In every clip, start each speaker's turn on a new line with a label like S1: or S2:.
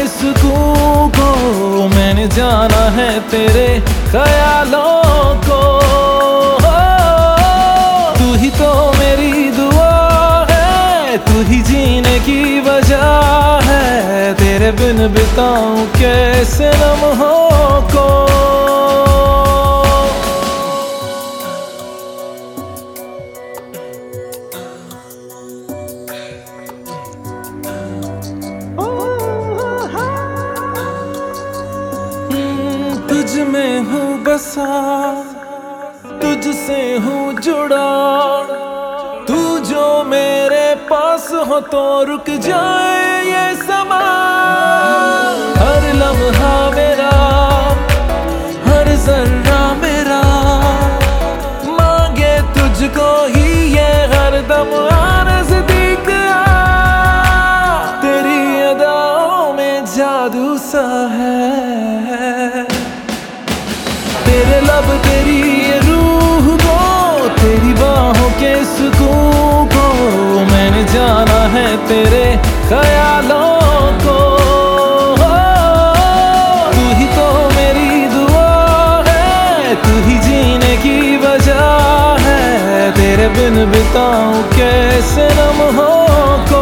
S1: सुकून को, मैंने जाना है तेरे ख्यालों को। तू ही तो मेरी दुआ है, तू ही जीने की वजह है, तेरे बिन बिताऊं कैसे लम्हों को। तुझ में हूँ बसा, तुझसे हूँ जुड़ा, तू जो मेरे पास हो तो रुक जाए ये समा। हर लम्हा मेरा, हर जर्रा मेरा, मांगे तुझको ही ये हरदम नज़दीक आ। तेरी अदाओं में जादू सा है, तेरे लब तेरी ये रूह को, तेरी बाहों के सुकून को, मैंने जाना है तेरे ख्यालों को। तू ही तो मेरी दुआ है, तू ही जीने की वजह है, तेरे बिन बिताऊं कैसे लम्हों को।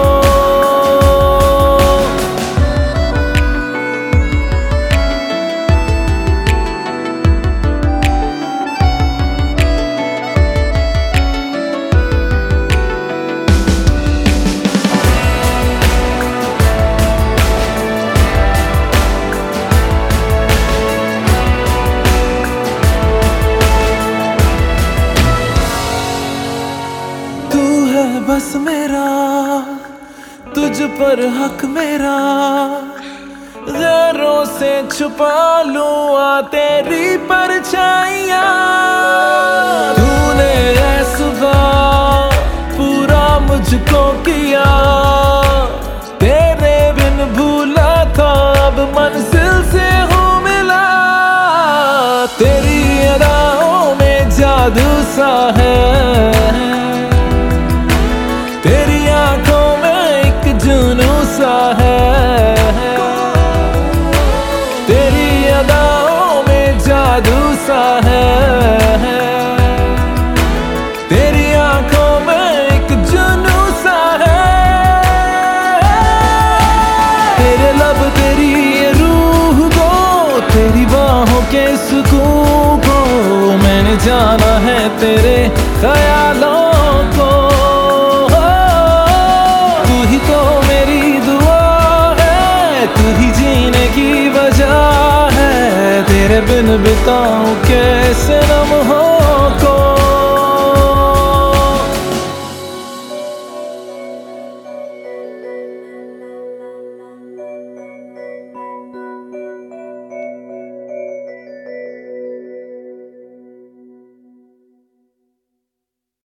S1: बस मेरा, तुझ पर हक मेरा, गैरों से छुपा लूं आ तेरी परछाइयां। तूने ऐ सुबह पूरा मुझको किया, तेरे बिन भूला था अब मंजिल से हूँ मिला। तेरी अदाओं में जादू सा है, तेरी आंखों में एक जुनून सा है, तेरी अदाओं में जादू सा है, तेरी आंखों में एक जुनून सा है। तेरे लब तेरी ये रूह को, तेरी बाहों के सुकून को, मैंने जाना है तेरे ख्यालों को। तू ही जीने की वजह है, तेरे बिन बिताऊं कैसे लम्हों